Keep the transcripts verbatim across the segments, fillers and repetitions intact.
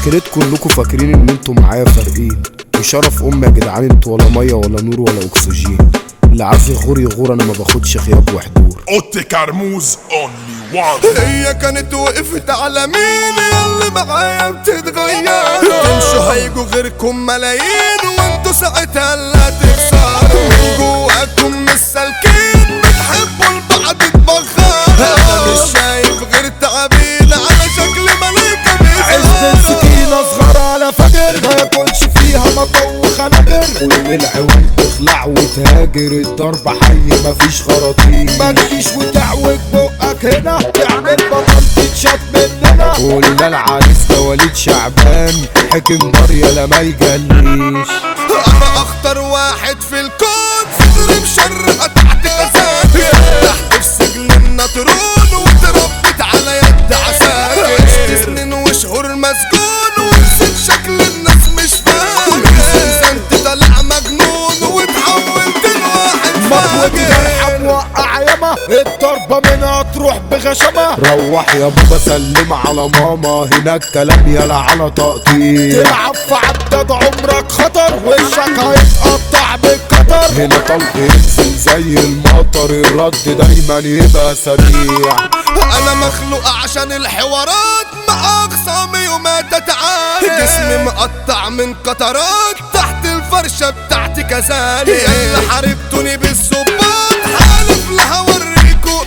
مشكلتكم انكم فاكرين ان انتوا معايا فارقين، وشرف امي يا جدعان انتوا ولا ميه ولا نور ولا اكسجين. اللي عايز يغور يغور، انا ما باخدش غياب وحضور. اوتي كرموز اونلي وان. هي كانت وقفت على مين اللي معايا بتتغير، تمشوا هيجوا غيركم ملايين وانتوا ساعتها اللي هتخسروا، من جواكم مش سالكين بتحبوا لبعض تبخروا. انا مش شايف غير تعابين على شكل ملايكة بيظهروا. عزة سكينة صغيرة على فجر ما ياكلش فيها مطو خناجر، كل العوان تخلع وتهاجر، الضرب حي مفيش خراطيم. ما تجيش وتعوج بقك هنا تعمل بطل تتشات مننا. قلنا العريس ده وليد شعبان، حكم نار يالا ما يجليش. انا اخطر واحد في الكون، صدري مشرقة تحت غزال، تحت في سجن النطرون واتربيت على يد عساكر. عشت سنين وشهور مسجون ونسيت شكل الناس مش فاكر، انت طالع مجنون واتحولت لواحد مطوة فاجر. جرحة موقع ياما الضربة منها تروح بغشامة. روح يا بابا سلم على ماما، هناك كلام يالا على تقطيع. تلعب في عداد عمرك خطر وشك هيتقطع بالقطر. هنا طلق ينزل زي المطر، الرد دايما يبقى سريع. انا مخلوق عشان الحوارات مع اخصامي وما تتعالى، جسمي مقطع من قطرات تحت الفرشة بتاعتي كذلك. اللي حاربتوني بالصباط حالف لها اوريكوا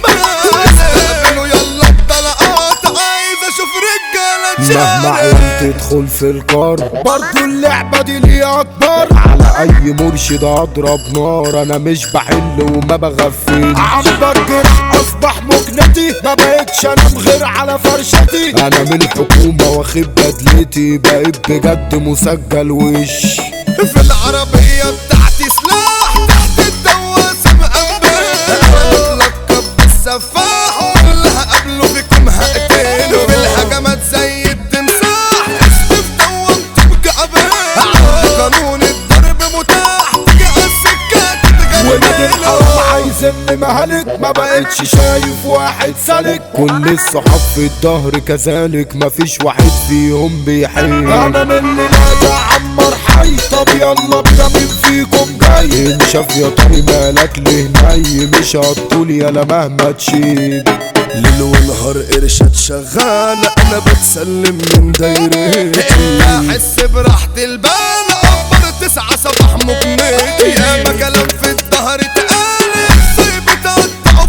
استقبلوا يلا الطلقات، عايز اشوف رجالة مهما تشارك. عيال تدخل في الكار، برضو اللعبة دي ليها اكبر. على اي مرشد اضرب نار، انا مش بحل وما بغفل. عم بجرح اصبح مجنتي، ما بقتش انام غير على فرشتي. انا من الحكومة واخد بدلتي، بقيت بجد مسجل وش. في العربية بتاعتي سلاح تحت الدواسة مقبل، انا متلقب بالسفاح واللي هقابله فيكم هقتله. بالهجمات زي التمساح اسف دومتم كعبان، عندي قانون الضرب متاح تيجي على السكة ولاد تتغلبله. الحرام عايزني مهلك، ما بقتش شايف واحد سالك. كل الصحاب في الظهر كذلك، مفيش واحد فيهم بيحل. انا من اللي نادى عمر حي، طب يلا بينا مين فيكم جاي. ان شاف يا طاري مالك ليه ناي، مش هتطول يالا مهما تشيل. ليل ونهار قرشات شغالة انا بتسلم من دايرتي، احس براحة البال ابر تسعة صباح مجنتي. ياما كلام في الظهر اتقال ازاي بتقطعوا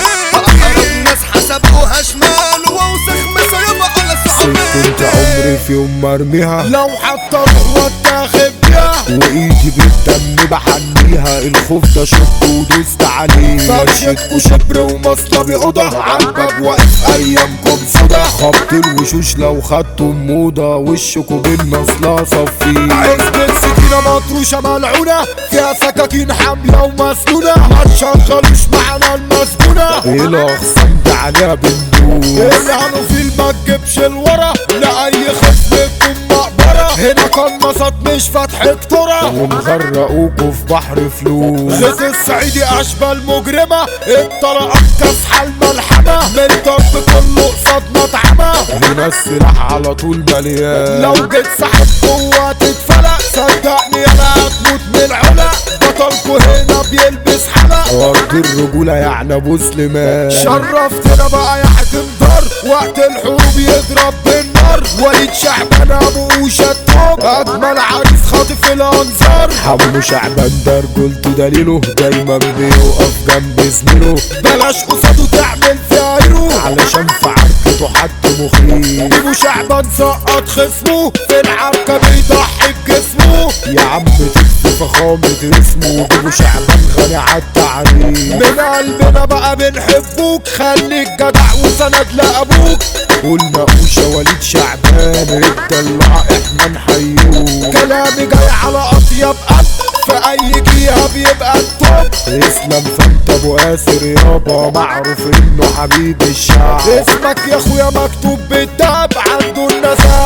فروتي، الناس حسبوها شمال واوسخ مسيبة على ست انت عمري صحابي. في يوم مرميها، لو حتى روح واتاخد بيها. وايدي بالدم بحنيها، الخوف ده شط ودوست عليه. فرشتكوا شبر ومصلبي اوضه، عالباب واقف ايامكم سودا. خبط الوشوش لو خدتوا موضة، وشكوا بالنصلة صفيه. عزبة سكينة مطروشة ملعونة، فيها سكاكين حاملة ومسنونة. ما تشغلوش معانا المسجونة، الاخصام ده عليها بندوس. اللي في ما تجيبش الورا، لأي خصم تكون مقبرة. هنا قناصات مش فتح كتورة، ونغرقوكوا في بحر فلوس. غيط الصعيدي اشبال مجرمة، الطلقات كاسحة الملحمة. من ضرب كله قصاد مطعمة، هنا السلاح على طول مليان. لو جيت سحب قوة تتفلق، صدقني انا هتموت من العلق. بطلكوا هنا بيلبس حلق، ارض الرجولة يعني ابو سليمان. شرفتنا بقى يا حاكم دار، وقت الحروب يضرب بالنار. وليد شعبان ابو شطاب، اجمل عريس خاطف الانظار. حمو شعبان ده رجولته دليله، دايما بيوقف جنب زميله. بلاش قصاده تعمل فيها هيرو، علشان في عركته حد مخيف. ابو شعبان سقط خصمه، في العركة بيضحي بجسمه. يا عم تكفي فخامة اسمه، ابو شعبان غني عالتعريف. من قلبنا بقى بنحبوك، خليك جدع وسند لابوك. قلنا قوشة وليد شعبان، الدلع احنا نحيوك. كلامي جاي على اطيب قلب، في اي جهة بيبقى التوب. اسلام فانت ابو قاسر يابا، معروف انه حبيب الشعب. اسمك يا اخويا مكتوب بالدهب، عنده النسام صح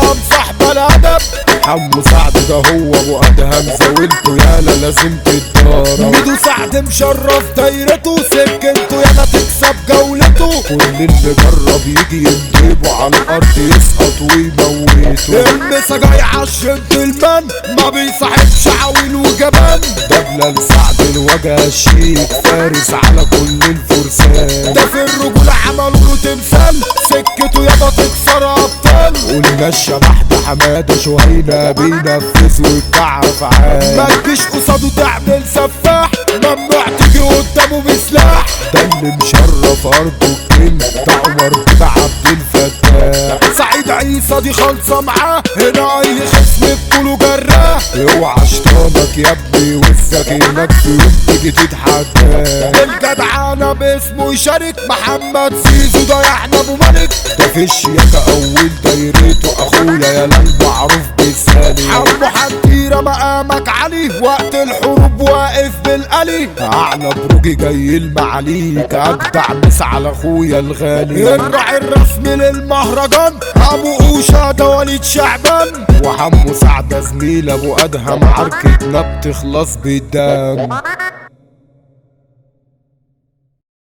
صاحب الادب. حمو سعد ده هو ابو ادهم، زاولته يالا لازم تتضارب. ميدو سعد مشرف دايرته، سكنته يالا تكسب جولته. كل اللي جرب يجي يندبه على الارض يسقط ويموته. المسا جاي عالجنتلمان ما بيصاحبش عويل وجبان. دبلة لسعد الوجه الشيك فارس على كل الفرسان. ده في الرجولة عملوا له تمثال، سكته يابا تكسر ابطال. قلنا الشبح ده حمادة شهينة بينفذ وبتاع افعال. ما تجيش قصاده تعمل سفاح، ممنوع تيجي قدامه بسلاح. ده اللي مشرف ارضه الكينج، ده عمر بن عبد الفتاح. سعيد عيسى دي خالصة معاه، هنا اي خصم بطوله جراه. اوعى شطانك يا ابني وسك انك في يوم تيجي تتحداه. الجدعانة باسمه يشارك، محمد زيزو ده يحيى ابو ملك. ده في الشياكة اول دايرته اخويا يا المعروف بالثاني. حمو حنكيرة مقامك علي، وقت الحروب واقف بالقلي. اعلى بروجي جاي المعاليك، اجدع مس على اخويا الغالي. الراعي الرسمي للمهرجان ابو اوشا ده وليد شعبان. وحمو سعد زميل ابو ادهم، عركتنا بتخلص بالدم.